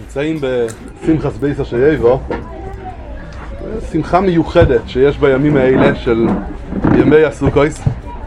נמצאים בשמחת בייס השייבו, שמחה מיוחדת שיש בימים האלה של ימי הסוכות,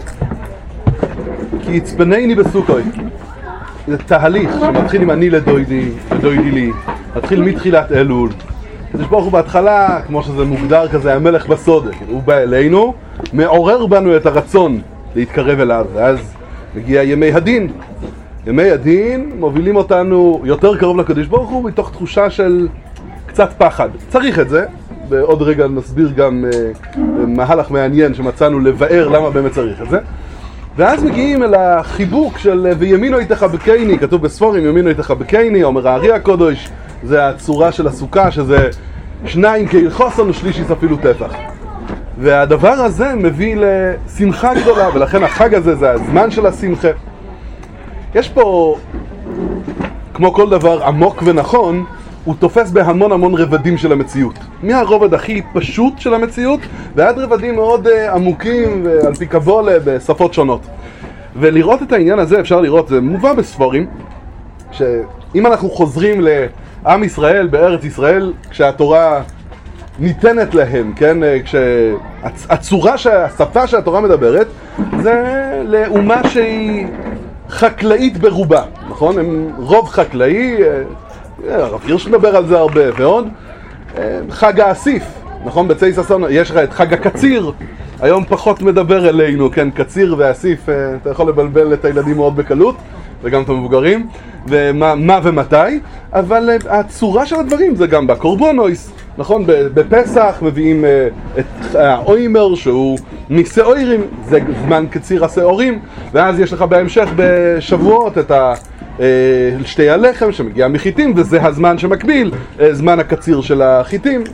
כי יצפנני בסוכות. זה תהליך שמתחיל עם אני לדוידי ודוידי לי, מתחיל מתחילת אלול. הקדוש ברוך הוא בהתחלה, כמו שזה מוגדר כזה, המלך בסוד, הוא בא אלינו, מעורר בנו את הרצון להתקרב אליו, ואז מגיע ימי הדין. ימי הדין מובילים אותנו יותר קרוב לקדוש ברוך הוא מתוך תחושה של קצת פחד. צריך את זה, ועוד רגע נסביר גם מהלך מעניין שמצאנו לבאר למה באמת צריך את זה. ואז מגיעים אל החיבוק של וימינו יתחבקני, כתוב בספורים ימינו יתחבקני, אומר הארי הקודש, זה הצורה של הסוכה שזה שניים כהלכוסון ושלישיס אפילו טפח. והדבר הזה מביא לשמחה גדולה, ולכן החג הזה זה הזמן של השמחה. יש פה, כמו כל דבר עמוק ונכון, הוא תופס בהמון המון רבדים של המציאות. מהרובד הכי פשוט של המציאות, ועד רבדים מאוד עמוקים ועל פי קבולה בשפות שונות. ולראות את העניין הזה אפשר לראות, זה מובא בספרים, שאם אנחנו חוזרים לעם ישראל בארץ ישראל, כשהתורה ניתנת להם, כן? כשהצורה, השפה שהתורה מדברת, זה לאומה שהיא חקלאית ברובה, נכון? הם רוב חקלאי, הרב הירש מדבר על זה הרבה, ועוד חג האסיף, נכון? בצי ששון יש לך את חג הקציר, היום פחות מדבר אלינו, כן? קציר ואסיף, אתה יכול לבלבל את הילדים מאוד בקלות, וגם את המבוגרים, ומה ומתי, אבל הצורה של הדברים זה גם בקורבונויס, נכון? בפסח מביאים את האוימר שהוא משעורים, זה זמן קציר השעורים, ואז יש לך בהמשך בשבועות את שתי הלחם שמגיע מחיטים, וזה הזמן שמקביל, זמן הקציר של החיטים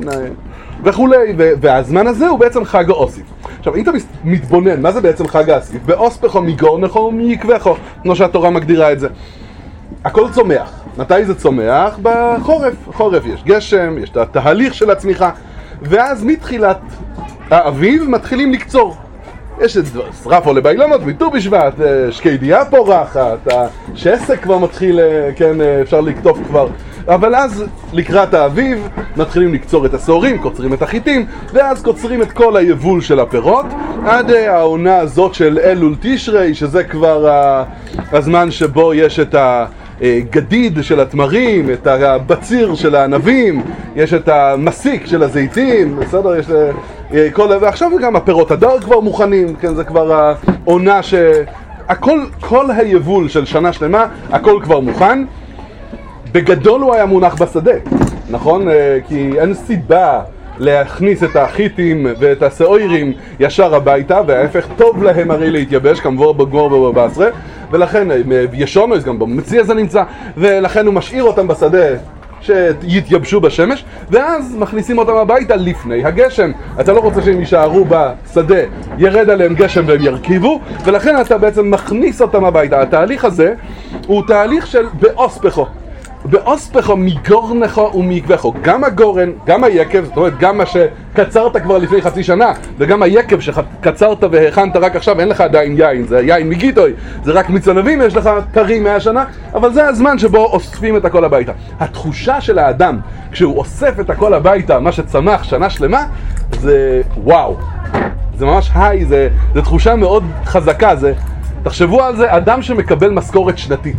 וכולי, והזמן הזה הוא בעצם חג האוסיף. עכשיו, אם אתה מתבונן, מה זה בעצם חג האסיף? באוספכו מגורנכו ומיקווכו, כמו שהתורה מגדירה את זה. הכל צומח. מתי זה צומח? בחורף. בחורף יש גשם, יש את התהליך של הצמיחה, ואז מתחילת האביב מתחילים לקצור. יש את שרפו לבאילונות, ביט"ו בשבט, שקדייה פורחת, השסק כבר מתחיל, כן, אפשר לקטוף כבר. אבל אז לקראת האביב מתחילים לקצור את השעורים, קוצרים את החיטים, ואז קוצרים את כל היבול של הפירות, עד העונה הזאת של אלול תשרי, שזה כבר הזמן שבו יש את הגדיד של התמרים, את הבציר של הענבים, יש את המסיק של הזיתים, בסדר? יש ועכשיו גם הפירות הדר כבר מוכנים, כן, זה כבר העונה כל היבול של שנה שלמה, הכל כבר מוכן. בגדול הוא היה מונח בשדה, נכון? כי אין סיבה להכניס את החיטים ואת השעורים ישר הביתה, וההפך טוב להם הרי להתייבש, כמבור בגמור ובבשרה, ולכן ישונויס גם במציא הזה נמצא, ולכן הוא משאיר אותם בשדה שיתייבשו בשמש, ואז מכניסים אותם הביתה לפני הגשם. אתה לא רוצה שהם יישארו בשדה, ירד עליהם גשם והם ירכיבו, ולכן אתה בעצם מכניס אותם הביתה. התהליך הזה הוא תהליך של באוספכו. באוספכו מגורנכו ומיקווכו. גם הגורן, גם היקב, זאת אומרת גם מה שקצרת כבר לפני חצי שנה, וגם היקב שקצרת והכנת רק עכשיו, אין לך עדיין יין, זה יין מגיטוי, זה רק מצנבים, יש לך טרי 100 שנה, אבל זה הזמן שבו אוספים את הכל הביתה. התחושה של האדם כשהוא אוסף את הכל הביתה, מה שצמח שנה שלמה, זה וואו, זה ממש היי, זה תחושה מאוד חזקה. תחשבו על זה, אדם שמקבל משכורת שנתית,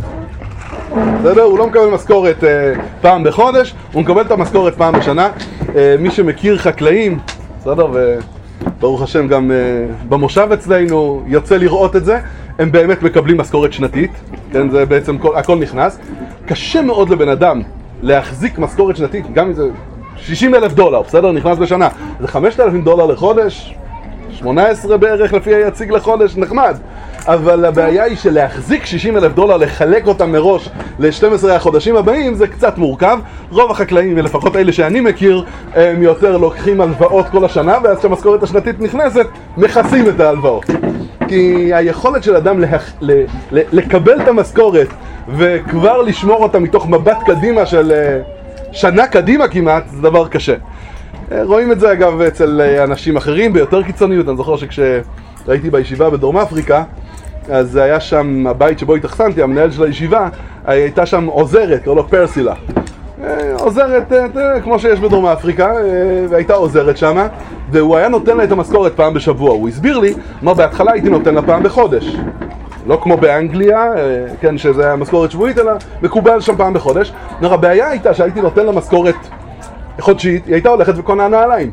בסדר? הוא לא מקבל משכורת פעם בחודש, הוא מקבל את המשכורת פעם בשנה. מי שמכיר חקלאים, בסדר? וברוך השם גם במושב אצלנו יוצא לראות את זה, הם באמת מקבלים משכורת שנתית, כן? זה בעצם הכל נכנס. קשה מאוד לבן אדם להחזיק משכורת שנתית, גם אם זה $60,000, בסדר? נכנס בשנה. זה $5,000 לחודש, 18 בערך לפי היציג לחודש, נחמד. אבל הבעיה היא שלהחזיק $60,000, לחלק אותם מראש ל-12 החודשים הבאים, זה קצת מורכב. רוב החקלאים, ולפחות אלה שאני מכיר, הם יותר לוקחים הלוואות כל השנה, ואז כשהמשכורת השנתית נכנסת, מכסים את ההלוואות. כי היכולת של אדם לקבל את המשכורת וכבר לשמור אותה מתוך מבט קדימה של שנה קדימה כמעט, זה דבר קשה. רואים את זה אגב אצל אנשים אחרים ביותר קיצוניות. אני זוכר שכשהייתי בישיבה בדרום אפריקה, אז היה שם הבית שבו התאכסנתי, המנהל של הישיבה, הייתה שם עוזרת, קראו לו פרסילה. עוזרת, כמו שיש בדרום אפריקה, והייתה עוזרת שמה, והוא היה נותן לה את המשכורת פעם בשבוע. הוא הסביר לי, מה בהתחלה הייתי נותן לה פעם בחודש. לא כמו באנגליה, כן, שזה היה משכורת שבועית, אלא מקובל שם פעם בחודש. הבעיה הייתה שהייתי נותן לה משכורת חודשית, היא הייתה הולכת וקונה נעליים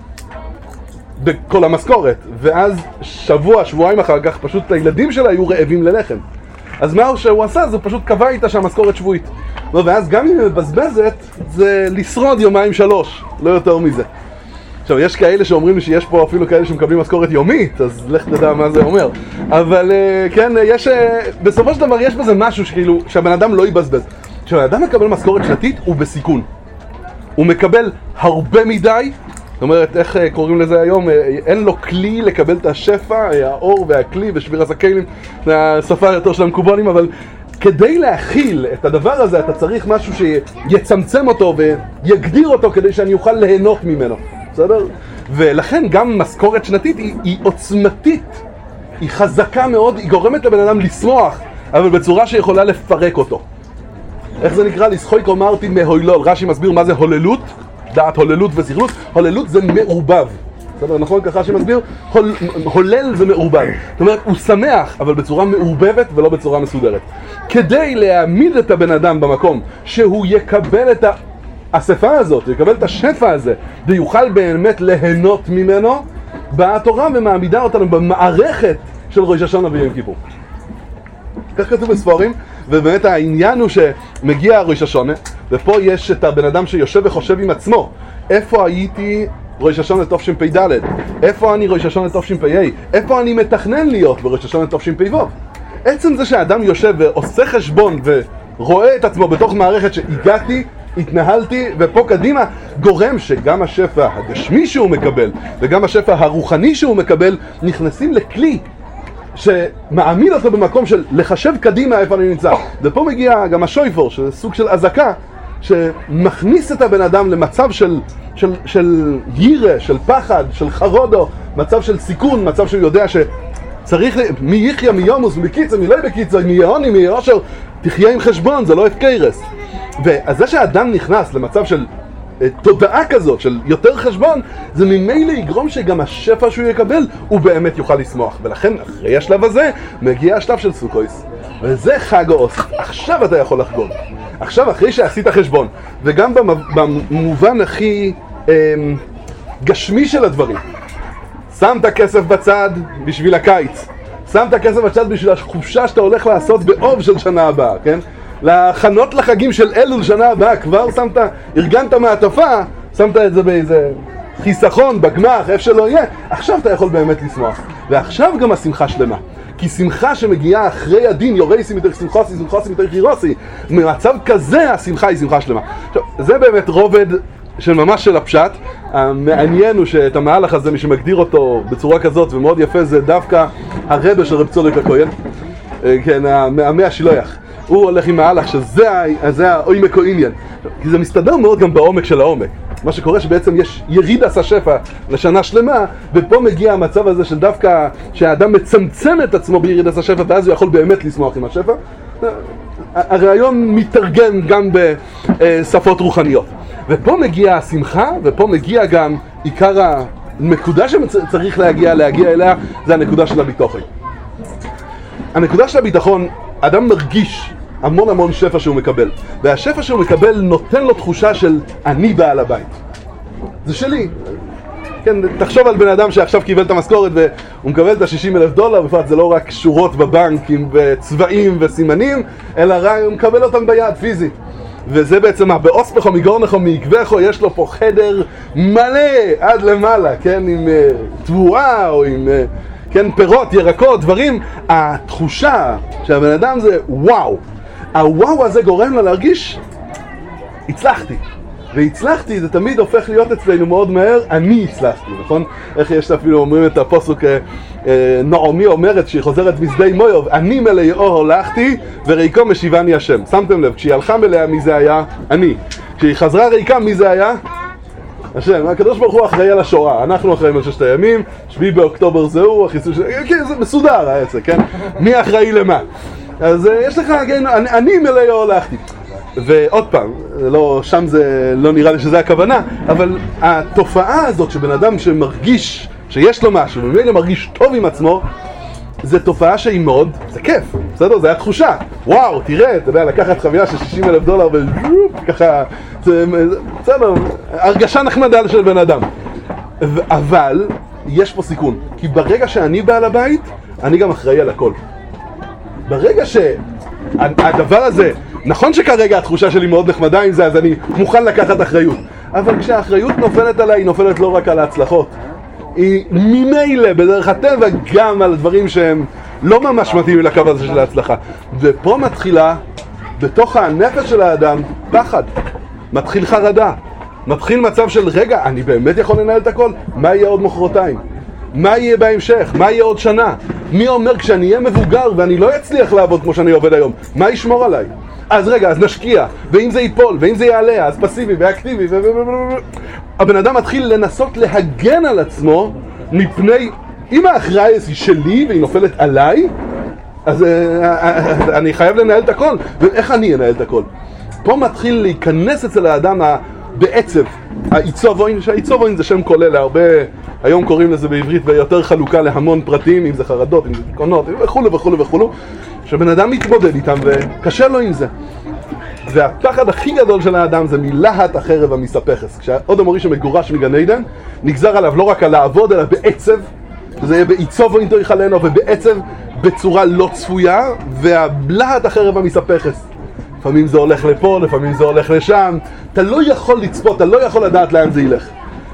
בכל המשכורת, ואז שבוע, שבועיים אחר כך, פשוט הילדים שלה היו רעבים ללחם. אז מה שהוא עשה? זה פשוט קבע איתה שהמשכורת שבועית. ואז גם אם היא מבזבזת, זה לשרוד יומיים שלוש, לא יותר מזה. עכשיו, יש כאלה שאומרים לי שיש פה אפילו כאלה שמקבלים משכורת יומית, אז לך תדע מה זה אומר. אבל כן, יש, בסופו של דבר יש בזה משהו שכאילו, שהבן אדם לא יבזבז. כשבן אדם מקבל משכורת שנתית, הוא בסיכון. הוא מקבל הרבה מדי, זאת אומרת, איך קוראים לזה היום? אין לו כלי לקבל את השפע, האור והכלי ושביר הזקנים, זה השפה יותר של המקובלים, אבל כדי להכיל את הדבר הזה, אתה צריך משהו שיצמצם אותו ויגדיר אותו כדי שאני אוכל ליהנות ממנו. בסדר? ולכן גם משכורת שנתית היא עוצמתית, היא חזקה מאוד, היא גורמת לבן אדם לשמוח, אבל בצורה שיכולה לפרק אותו. איך זה נקרא? לשחוק אמרתי מהוילול. רש"י מסביר מה זה הוללות, דעת הוללות וזכלות. הוללות זה מעורבב. בסדר, נכון? ככה שמסביר? הולל זה מעורבב. זאת אומרת, הוא שמח, אבל בצורה מעורבבת ולא בצורה מסודרת. כדי להעמיד את הבן אדם במקום שהוא יקבל את האספה הזאת, יקבל את השפע הזה, ויוכל באמת ליהנות ממנו, באה התורה ומעמידה אותנו במערכת של ראש השנה ויום כיפור. כך כתוב בספרים, ובאמת העניין הוא שמגיע ראש השנה, ופה יש את הבן אדם שיושב וחושב עם עצמו, איפה הייתי ראש השנה תשפ"ד? איפה אני ראש השנה תשפ"ה? איפה אני מתכנן להיות בראש השנה תשפ"ו? עצם זה שהאדם יושב ועושה חשבון ורואה את עצמו בתוך מערכת שהגעתי, התנהלתי, ופה קדימה גורם שגם השפע הגשמי שהוא מקבל וגם השפע הרוחני שהוא מקבל נכנסים לכלי שמעמיד אותו במקום של לחשב קדימה איפה אני נמצא. ופה מגיע גם השויפור, שזה סוג של הזקה שמכניס את הבן אדם למצב של יירה, של פחד, של חרודו, מצב של סיכון, מצב שהוא יודע שצריך מי יחיה מי יומוס, מי קיצה, מי לא בקיצה, מי יעוני, מי יאושר, תחיה עם חשבון, זה לא הפקרס. ואז זה שהאדם נכנס למצב של תודעה כזאת, של יותר חשבון, זה ממילא יגרום שגם השפע שהוא יקבל, הוא באמת יוכל לשמוח. ולכן, אחרי השלב הזה, מגיע השלב של סוכויס. וזה חג האוסף. עכשיו אתה יכול לחגוג. עכשיו, אחרי שעשית חשבון, וגם במובן הכי גשמי של הדברים, שמת כסף בצד בשביל הקיץ, שמת כסף בצד בשביל החופשה שאתה הולך לעשות באוב של שנה הבאה, כן? להכנות לחגים של אלול שנה הבאה, כבר שמת, ארגנת מעטפה, שמת את זה באיזה חיסכון, בגמח, איפה שלא יהיה, עכשיו אתה יכול באמת לשמוח. ועכשיו גם השמחה שלמה. כי שמחה שמגיעה אחרי הדין, יורייסי מתוך שמחוסי, שמחוסי מתוך חירוסי, ממצב כזה השמחה היא שמחה שלמה. עכשיו, זה באמת רובד של ממש של הפשט. המעניין הוא שאת המהלך הזה, מי שמגדיר אותו בצורה כזאת ומאוד יפה, זה דווקא הרבה של רב צודק הכהן, כן, המאה השילוח. הוא הולך עם מהלך שזה העומק או עניין. כי זה מסתדר מאוד גם בעומק של העומק. מה שקורה שבעצם יש ירידת השפע לשנה שלמה, ופה מגיע המצב הזה של דווקא שהאדם מצמצם את עצמו בירידת השפע, ואז הוא יכול באמת לשמוח עם השפע. הרעיון מתרגם גם בשפות רוחניות. ופה מגיע השמחה, ופה מגיע גם עיקר הנקודה שצריך להגיע אליה, זה הנקודה של הביטחון. הנקודה של הביטחון, אדם מרגיש המון שפע שהוא מקבל, והשפע שהוא מקבל נותן לו תחושה של אני בעל הבית, זה שלי. כן, תחשוב על בן אדם שעכשיו קיבל את המשכורת והוא מקבל את $60,000, בפרט זה לא רק שורות בבנק עם צבעים וסימנים, אלא הוא מקבל אותם ביד פיזית. וזה בעצם מה, באוספכו, מגורנחו, מעקבכו, יש לו פה חדר מלא עד למעלה, כן, עם תבואה או עם כן, פירות, ירקות, דברים. התחושה שהבן אדם זה וואו. הוואו הזה גורם לו להרגיש הצלחתי. והצלחתי זה תמיד הופך להיות אצלנו מאוד מהר, אני הצלחתי, נכון? איך יש אפילו אומרים את הפסוק, נעמי אומרת שהיא חוזרת בשדה מויוב, אני מלאו הולכתי וריקו משיבני השם. שמתם לב, כשהיא הלכה מלאה מי זה היה? אני. כשהיא חזרה ריקה מי זה היה? השם. הקדוש ברוך הוא אחראי על השואה, אנחנו אחראים על 6 הימים, 7 באוקטובר זהו, החיסול של... כן, זה מסודר העצה, כן? מי אחראי למה? אז יש לך, כן, אני מלאו הולכתי. ועוד פעם, לא, שם זה לא נראה לי שזה הכוונה, אבל התופעה הזאת שבן אדם שמרגיש שיש לו משהו, וממילא מרגיש טוב עם עצמו, זה תופעה שהיא מאוד, זה כיף, בסדר? זה התחושה. וואו, תראה, אתה יודע, לקחת חבילה של $60,000 וככה, בסדר, הרגשה נחמדה של בן אדם. אבל יש פה סיכון, כי ברגע שאני בעל הבית, אני גם אחראי על הכל. ברגע שהדבר הזה, נכון שכרגע התחושה שלי מאוד נחמדה עם זה, אז אני מוכן לקחת אחריות. אבל כשהאחריות נופלת עליי, היא נופלת לא רק על ההצלחות. היא ממילא בדרך הטבע גם על דברים שהם לא ממש מתאימים לקו הזה של ההצלחה. ופה מתחילה, בתוך הנפש של האדם, פחד. מתחיל חרדה. מתחיל מצב של רגע, אני באמת יכול לנהל את הכל? מה יהיה עוד מחרתיים? מה יהיה בהמשך? מה יהיה עוד שנה? מי אומר כשאני אהיה מבוגר ואני לא אצליח לעבוד כמו שאני עובד היום? מה ישמור עליי? אז רגע, אז נשקיע, ואם זה ייפול, ואם זה יעלה, אז פסיבי ואקטיבי הבן אדם מתחיל לנסות להגן על עצמו מפני, אם ההכרעה היא שלי והיא נופלת עליי, אז אני חייב לנהל את הכל. ואיך אני אנהל את הכל? פה מתחיל להיכנס אצל האדם בעצב, העיצובוין, שהעיצובוין זה שם כולל להרבה, היום קוראים לזה בעברית ויותר חלוקה להמון פרטים, אם זה חרדות, אם זה דיכאונות וכו' וכו' וכו', שבן אדם מתמודד איתם וקשה לו עם זה. והפחד הכי גדול של האדם זה מלהט החרב המספחס. כשהאדם מוריש שמגורש מגן עדן, נגזר עליו לא רק על לעבוד, אלא בעצב, זה יהיה בעיצובוין תוריך עלינו, ובעצב בצורה לא צפויה, והלהט החרב המספחס. לפעמים זה הולך לפה, לפעמים זה הולך לשם, אתה לא יכול לצפות, אתה לא יכול לדעת לאן זה ילך.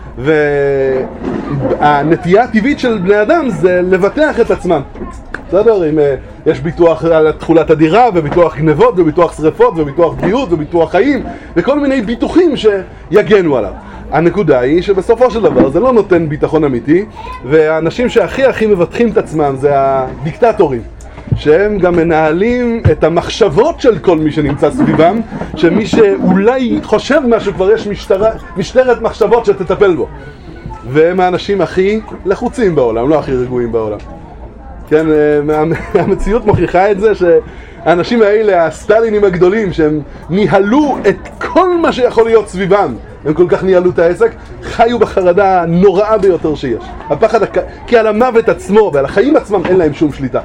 והנטייה הטבעית של בני אדם זה לבטח את עצמם. בסדר? אם יש ביטוח על תכולת הדירה, וביטוח גנבות, וביטוח שריפות, וביטוח בריאות, וביטוח חיים, וכל מיני ביטוחים שיגנו עליו. הנקודה היא שבסופו של דבר זה לא נותן ביטחון אמיתי, והאנשים שהכי מבטחים את עצמם זה הדיקטטורים. שהם גם מנהלים את המחשבות של כל מי שנמצא סביבם, שמי שאולי חושב משהו כבר יש משטרת מחשבות שתטפל בו. והם האנשים הכי לחוצים בעולם, לא הכי רגועים בעולם. כן, המציאות מוכיחה את זה שהאנשים האלה, הסטלינים הגדולים, שהם ניהלו את כל מה שיכול להיות סביבם, הם כל כך ניהלו את העסק, חיו בחרדה נוראה ביותר שיש. הפחד, כי על המוות עצמו ועל החיים עצמם אין להם שום שליטה.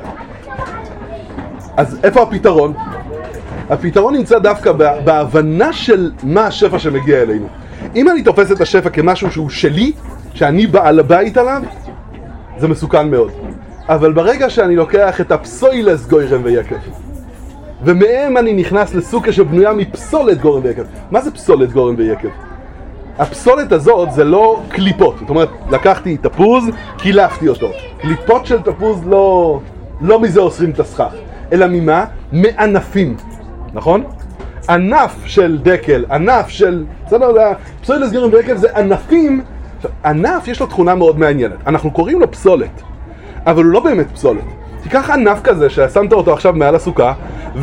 אז איפה הפתרון? הפתרון נמצא דווקא בהבנה של מה השפע שמגיע אלינו. אם אני תופס את השפע כמשהו שהוא שלי, שאני בעל הבית עליו, זה מסוכן מאוד. אבל ברגע שאני לוקח את הפסוילס גוירם ויקב, ומהם אני נכנס לסוכה שבנויה מפסולת גורם ויקב. מה זה פסולת גורם ויקב? הפסולת הזאת זה לא קליפות. זאת אומרת, לקחתי תפוז, קילפתי אותו. קליפות של תפוז לא מזה אוסרים את הסכך. אלא ממה? מענפים, נכון? ענף של דקל, ענף של... בסדר, פסולת גורם ויקב זה ענפים. ענף יש לו תכונה מאוד מעניינת. אנחנו קוראים לו פסולת, אבל הוא לא באמת פסולת. תיקח ענף כזה ששמת אותו עכשיו מעל הסוכה,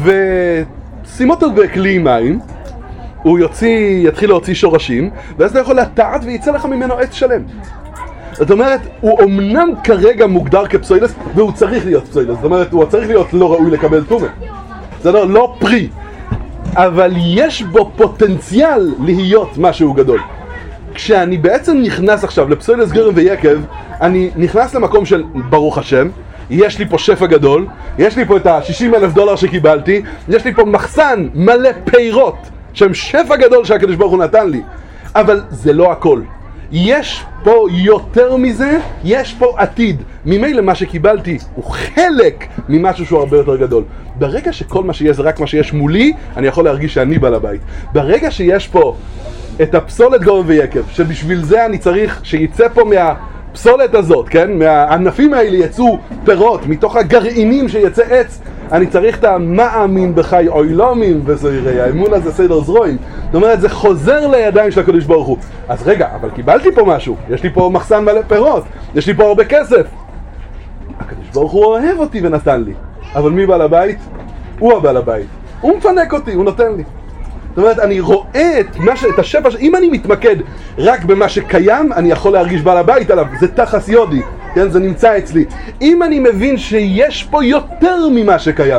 ושים אותו בכלי מים, הוא יתחיל להוציא שורשים, ואז אתה יכול לטעת ויצא לך ממנו עץ שלם. זאת אומרת, הוא אומנם כרגע מוגדר כפסוילס, והוא צריך להיות פסוילס. זאת אומרת, הוא צריך להיות לא ראוי לקבל תומה. זה לא פרי. אבל יש בו פוטנציאל להיות משהו גדול. כשאני בעצם נכנס עכשיו לפסוילס גורם ויקב, אני נכנס למקום של ברוך השם, יש לי פה שפע גדול, יש לי פה את $60,000 שקיבלתי, יש לי פה מחסן מלא פירות, שהם שפע גדול שהקדוש ברוך הוא נתן לי. אבל זה לא הכל. יש פה יותר מזה, יש פה עתיד. ממילא מה שקיבלתי הוא חלק ממשהו שהוא הרבה יותר גדול. ברגע שכל מה שיש זה רק מה שיש מולי, אני יכול להרגיש שאני בעל הבית. ברגע שיש פה את הפסולת גורם ויקב, שבשביל זה אני צריך שיצא פה מהפסולת הזאת, כן? מהענפים האלה יצאו פירות, מתוך הגרעינים שיצא עץ, אני צריך את המאמין בחי אוילומים וזוירי, האמון הזה סדר זרועים. זאת אומרת, זה חוזר לידיים של הקדוש ברוך הוא. אז רגע, אבל קיבלתי פה משהו, יש לי פה מחסן מלא פירות, יש לי פה הרבה כסף. הקדוש ברוך הוא אוהב אותי ונתן לי. אבל מי בעל הבית? הוא הבעל הבית. הוא מפנק אותי, הוא נותן לי. זאת אומרת, אני רואה את השפע, אם אני מתמקד רק במה שקיים, אני יכול להרגיש בעל הבית עליו, זה תחס יודי, כן? זה נמצא אצלי. אם אני מבין שיש פה יותר ממה שקיים,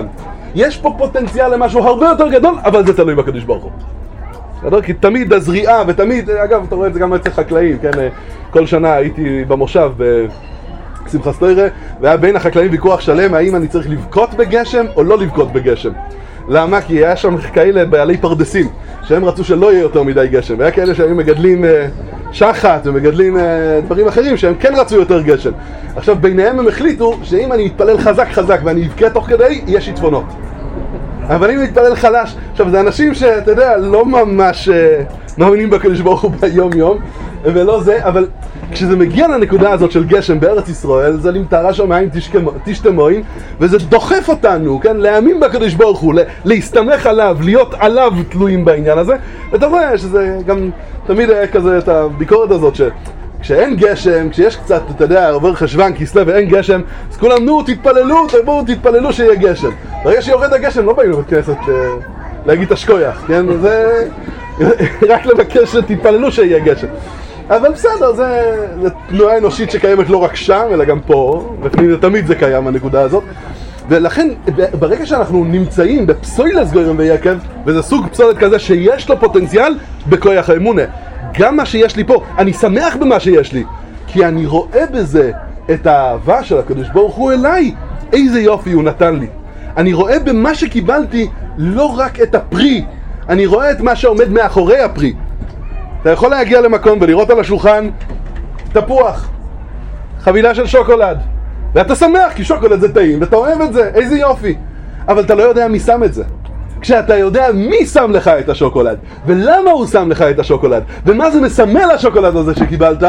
יש פה פוטנציאל למשהו הרבה יותר גדול, אבל זה תלוי בקדוש ברוך הוא. כי תמיד הזריעה, ותמיד, אגב, אתה רואה את זה גם אצל חקלאים, כן? כל שנה הייתי במושב בשמחת תורה, והיה בין החקלאים ויכוח שלם, האם אני צריך לבכות בגשם או לא לבכות בגשם. למה? כי היה שם כאלה בעלי פרדסים, שהם רצו שלא יהיה יותר מדי גשם, והיה כאלה שהיו מגדלים שחת ומגדלים דברים אחרים שהם כן רצו יותר גשם. עכשיו ביניהם הם החליטו שאם אני מתפלל חזק ואני אבכה תוך כדי, יש שיטפונות. אבל אם אני מתפלל חלש, עכשיו זה אנשים שאתה יודע לא ממש מאמינים בקדוש ברוך הוא ביום יום ולא זה, אבל כשזה מגיע לנקודה הזאת של גשם בארץ ישראל, זה למטרה שמיים תשתמועים, וזה דוחף אותנו, כן, להאמין בקדוש ברוך הוא, להסתמך עליו, להיות עליו תלויים בעניין הזה. ואתה רואה שזה גם תמיד היה כזה את הביקורת הזאת כשאין גשם, כשיש קצת, אתה יודע, עובר חשבן, כסלו ואין גשם, אז כולם, נו, תתפללו שיהיה גשם. ברגע שיורד הגשם, לא באים לבית כנסת להגיד השכוייח, כן? זה רק לבקש שתתפללו שיהיה גשם. אבל בסדר, זה תנועה אנושית שקיימת לא רק שם, אלא גם פה, ותמיד זה קיים, הנקודה הזאת. ולכן, ברגע שאנחנו נמצאים בפסוילס גוירם ויקב, וזה סוג פסולת כזה שיש לו פוטנציאל בכוח האמונה. גם מה שיש לי פה, אני שמח במה שיש לי, כי אני רואה בזה את האהבה של הקדוש ברוך הוא אליי, איזה יופי הוא נתן לי. אני רואה במה שקיבלתי לא רק את הפרי, אני רואה את מה שעומד מאחורי הפרי. אתה יכול להגיע למקום ולראות על השולחן תפוח, חבילה של שוקולד, ואתה שמח כי שוקולד זה טעים ואתה אוהב את זה, איזה יופי. אבל אתה לא יודע מי שם את זה. כשאתה יודע מי שם לך את השוקולד ולמה הוא שם לך את השוקולד ומה זה מסמל השוקולד הזה שקיבלת,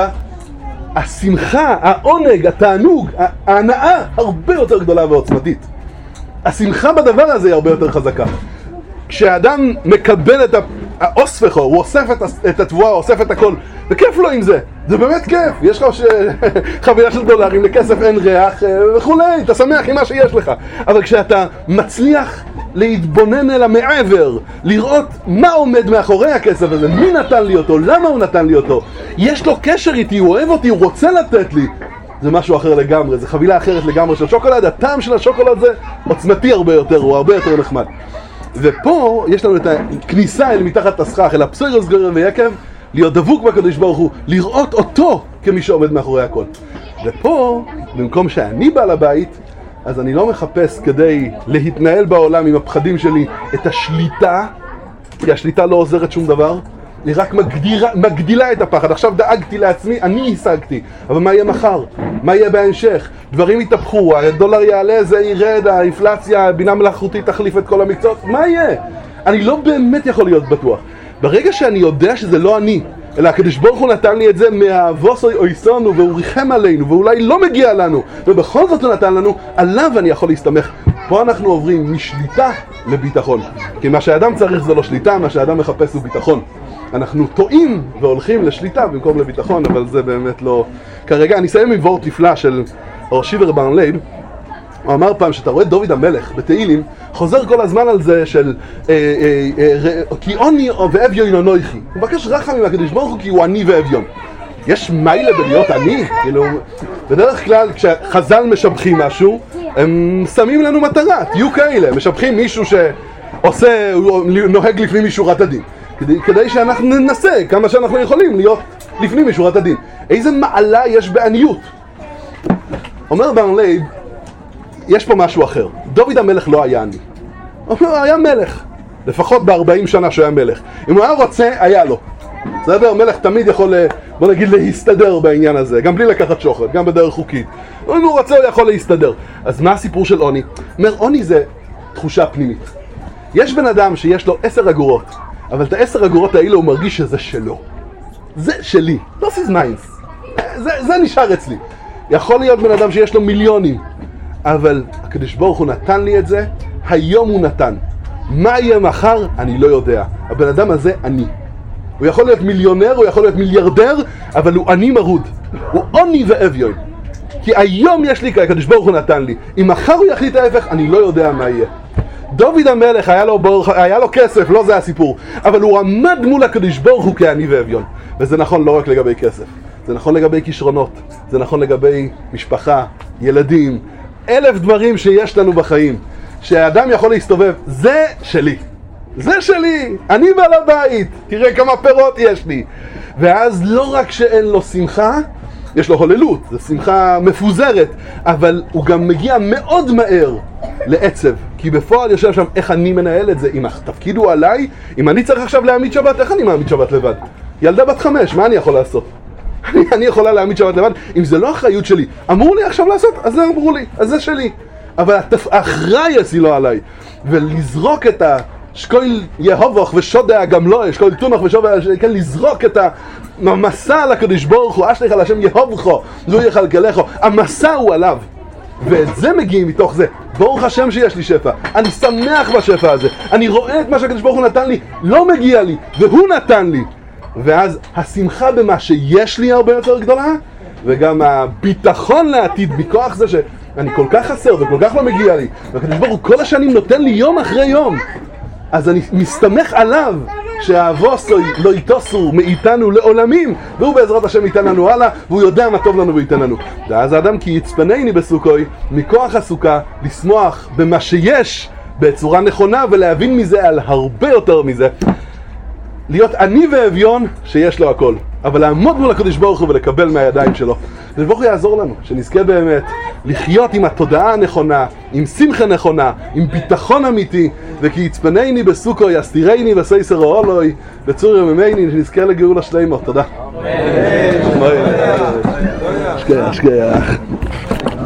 השמחה, העונג, התענוג, ההנאה הרבה יותר גדולה ועוצמתית. השמחה בדבר הזה היא הרבה יותר חזקה. כשאדם מקבל את האוספחו, הוא אוסף את התבואה, הוא אוסף את הכל, וכיף לו עם זה, זה באמת כיף. יש לך חבילה של דולרים, לכסף אין ריח וכולי, אתה שמח עם מה שיש לך. אבל כשאתה מצליח להתבונן אל המעבר, לראות מה עומד מאחורי הכסף הזה, מי נתן לי אותו, למה הוא נתן לי אותו, יש לו קשר איתי, הוא אוהב אותי, הוא רוצה לתת לי, זה משהו אחר לגמרי, זה חבילה אחרת לגמרי של שוקולד. הטעם של השוקולד זה עוצמתי הרבה יותר, הוא הרבה יותר נחמד. ופה יש לנו את הכניסה אל מתחת הסכך, אל הפסוילס גוירם ויקב, להיות דבוק בקדוש ברוך הוא, לראות אותו כמי שעומד מאחורי הכל. ופה, במקום שאני בעל הבית, אז אני לא מחפש כדי להתנהל בעולם עם הפחדים שלי את השליטה, כי השליטה לא עוזרת שום דבר, היא רק מגדילה את הפחד. עכשיו דאגתי לעצמי, אני השגתי, אבל מה יהיה מחר? מה יהיה בהמשך? דברים יתהפכו, הדולר יעלה, זה ירד, האינפלציה, הבינה מלאכותית תחליף את כל המקצועות, מה יהיה? אני לא באמת יכול להיות בטוח. ברגע שאני יודע שזה לא אני, אלא הקדוש ברוך הוא נתן לי את זה מהאבוס אויסנו, והוא ריחם עלינו, ואולי לא מגיע לנו, ובכל זאת הוא נתן לנו, עליו אני יכול להסתמך. פה אנחנו עוברים משליטה לביטחון, כי מה שהאדם צריך זה לא שליטה, מה שהאדם מחפש הוא ביטחון. אנחנו טועים והולכים לשליטה במקום לביטחון, אבל זה באמת לא... כרגע אני אסיים עם וורט נפלא של שיבר ברנלייב. הוא אמר פעם שאתה רואה דוד המלך בתהילים חוזר כל הזמן על זה של כי עוני ואביון אנוכי. הוא מבקש רחם עם הקדוש ברוך הוא כי הוא עני ואביון. יש מיילה בלהיות עני? כאילו, בדרך כלל כשחז"ל משבחים משהו הם שמים לנו מטרה, תהיו כאלה, משבחים מישהו שעושה, נוהג לפנים משורת הדין, כדי שאנחנו ננסה כמה שאנחנו יכולים להיות לפנים משורת הדין. איזה מעלה יש בעניות? אומר ברנלייב, יש פה משהו אחר. דוד המלך לא היה עני. הוא היה מלך. לפחות ב-40 שנה שהוא היה מלך. אם הוא היה רוצה, היה לו. בסדר? מלך תמיד יכול, בוא נגיד, להסתדר בעניין הזה. גם בלי לקחת שוחד, גם בדרך חוקית. אם הוא רוצה, הוא יכול להסתדר. אז מה הסיפור של עוני? אומר, עוני זה תחושה פנימית. יש בן אדם שיש לו 10 אגורות, אבל את 10 אגורות האלה הוא מרגיש שזה שלו. זה שלי. לא is mine. זה נשאר אצלי. יכול להיות בן אדם שיש לו מיליונים, אבל הקדוש ברוך הוא נתן לי את זה, היום הוא נתן. מה יהיה מחר? אני לא יודע. הבן אדם הזה אני. הוא יכול להיות מיליונר, הוא יכול להיות מיליארדר, אבל הוא אני מרוד. הוא עוני ואביון. כי היום יש לי, כי הקדוש ברוך הוא נתן לי. אם מחר הוא יחליט ההפך, אני לא יודע מה יהיה. דוד המלך היה לו כסף, לא זה הסיפור, אבל הוא עמד מול הקדוש ברוך הוא כעני ואביון. וזה נכון לא רק לגבי כסף, זה נכון לגבי כישרונות, זה נכון לגבי משפחה, ילדים, 1000 דברים שיש לנו בחיים. שהאדם יכול להסתובב, זה שלי. זה שלי, אני בעל הבית, תראה כמה פירות יש לי. ואז לא רק שאין לו שמחה, יש לו הוללות, זו שמחה מפוזרת, אבל הוא גם מגיע מאוד מהר לעצב, כי בפועל יושב שם איך אני מנהל את זה, אם התפקיד הוא עליי, אם אני צריך עכשיו להעמיד שבת, איך אני מעמיד שבת לבד? ילדה בת 5, מה אני יכול לעשות? אני יכולה להעמיד שבת לבד, אם זה לא אחריות שלי, אמרו לי עכשיו לעשות, אז זה אמרו לי, אז זה שלי. אבל האחראי היא לא עליי, ולזרוק את שקול יהובוך ושודע גם לא, שקול תונוך ושודע, כן, לזרוק את המסע על הקדוש ברוך הוא, אשליך על השם יהובכו, לא יכלכלכו, המסע הוא עליו. ואת זה מגיעים מתוך זה. ברוך השם שיש לי שפע, אני שמח בשפע הזה, אני רואה את מה שהקדוש ברוך הוא נתן לי, לא מגיע לי, והוא נתן לי. ואז השמחה במה שיש לי הרבה יותר גדולה, וגם הביטחון לעתיד מכוח זה שאני כל כך חסר וכל כך לא מגיע לי, והקדוש ברוך הוא כל השנים נותן לי יום אחרי יום, אז אני מסתמך עליו שהאבוס לא יתוסו מאיתנו לעולמים, והוא בעזרת השם ייתן לנו הלאה, והוא יודע מה טוב לנו וייתן לנו. ואז האדם כי יצפנני בסוכוי, מכוח הסוכה, לשמוח במה שיש בצורה נכונה, ולהבין מזה על הרבה יותר מזה. להיות עני ואביון שיש לו הכל, אבל לעמוד מול הקדוש ברוך הוא ולקבל מהידיים שלו. הקדוש ברוך הוא יעזור לנו, שנזכה באמת לחיות עם התודעה הנכונה, עם שמחה נכונה, עם ביטחון אמיתי, וכי יצפנני בסוכו יסתירני וסייסר אולוי בצור יממני, שנזכה לגאולה שלמה. תודה. אמן. שכח.